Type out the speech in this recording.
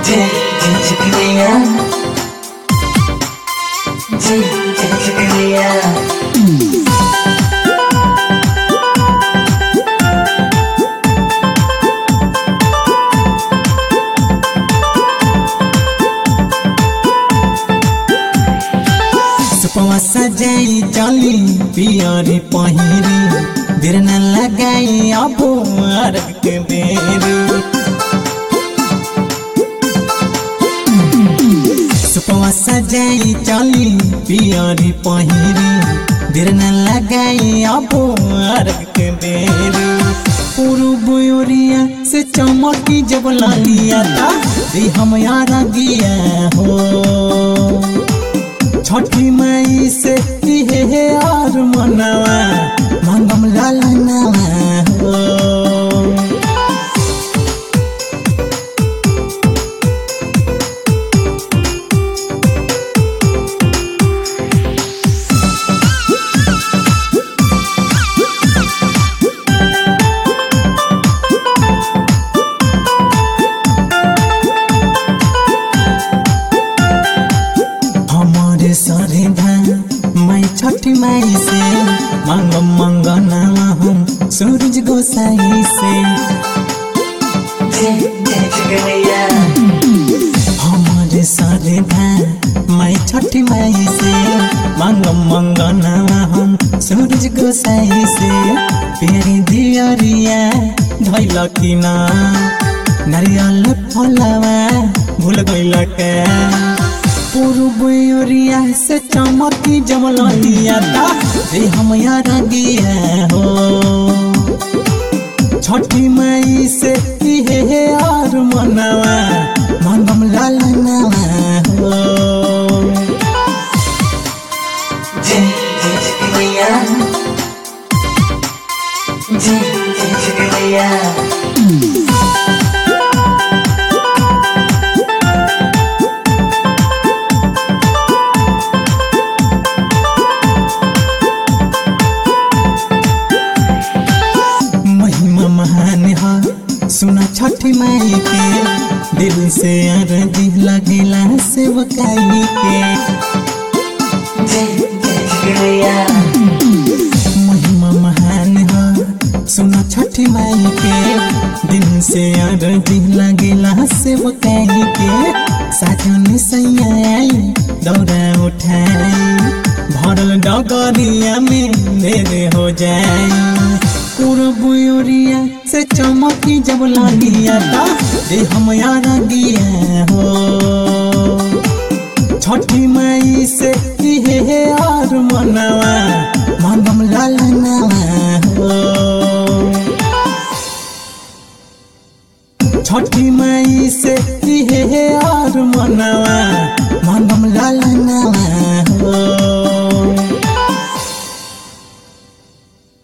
सुपवा सजाई चली पियरी पहिरी देर न लगाई अब अर्घ के बेरी। सुपवा सजाई चली पियरी पहिरी देर न लगाई अब अर्घ के बेरी। पूर्व ओरिया से चमकी जब लालिया दी हम यार गिया हो। छठी माई से हे और मनवा मंगम लालनवा हो। सरे मैं छठी माई से मांगम मंगना हम सूरज गोसाई से। हमारे सरे मैं छठी माई से मांगम मंगना हम सूरज गोसाई से। पेरी दियरिया धैल कि ना नारियल फलवा भूल गइल के। पूर्व ओरिया से चमकी जब लालिया दे हम यार गिया हो। छठी माई से हे और मनवा मंगम लालनवा हो। सुना छठी माई के दिल से अर्जी लगेला सेवकाई के। महिमा महान है सुना छठी माई के दिल से अर्जी लगेला सेवकाई के। साजन सैया आई दौड़ा उठाई भरल डगरिया में देरे हो जाए। पूर्व ओरिया से चमकी जब लालिया दे हम यार गिया हो। छठी माई से हे और मनवा मंगम लालनवा हो। छठी माई से हे और मनवा